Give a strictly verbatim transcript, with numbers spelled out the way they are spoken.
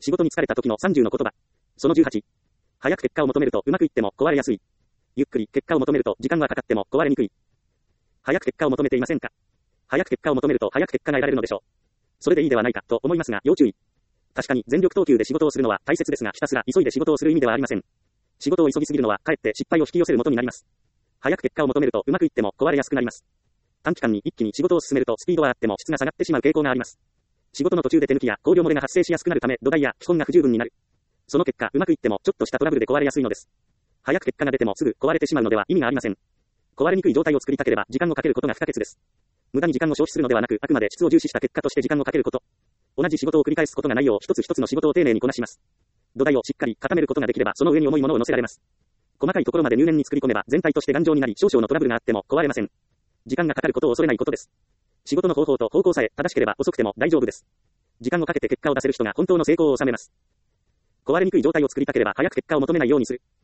仕事に疲れた時のさんじゅうの言葉。そのじゅうはち。早く結果を求めるとうまくいっても壊れやすい。ゆっくり結果を求めると時間はかかっても壊れにくい。早く結果を求めていませんか？早く結果を求めると早く結果が得られるのでしょう。それでいいではないかと思いますが要注意。確かに全力投球で仕事をするのは大切ですがひたすら急いで仕事をする意味ではありません。仕事を急ぎすぎるのはかえって失敗を引き寄せるもとになります。早く結果を求めるとうまくいっても壊れやすくなります。短期間に一気に仕事を進めるとスピードはあっても質が下がってしまう傾向があります。仕事の途中で手抜きや考慮漏れが発生しやすくなるため土台や基本が不十分になる。その結果うまくいってもちょっとしたトラブルで壊れやすいのです。早く結果が出てもすぐ壊れてしまうのでは意味がありません。壊れにくい状態を作りたければ時間をかけることが不可欠です。無駄に時間を消費するのではなくあくまで質を重視した結果として時間をかけること。同じ仕事を繰り返すことがないよう一つ一つの仕事を丁寧にこなします。土台をしっかり固めることができればその上に重いものを乗せられます。細かいところまで入念に作り込めば全体として頑丈になり少々のトラブルがあっても壊れません。時間がかかることを恐れないことです。仕事の方法と方向さえ正しければ遅くても大丈夫です。時間をかけて結果を出せる人が本当の成功を収めます。壊れにくい状態を作りたければ早く結果を求めないようにする。